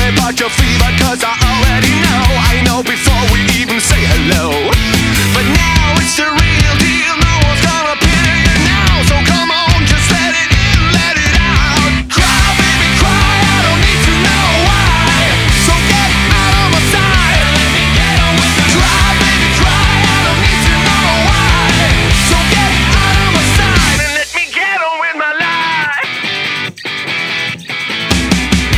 about your fever, cause I already know. I know